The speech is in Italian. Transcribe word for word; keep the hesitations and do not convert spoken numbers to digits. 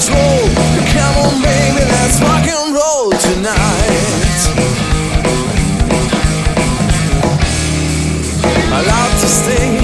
slow. Come on baby, let's rock and roll tonight. I love to stay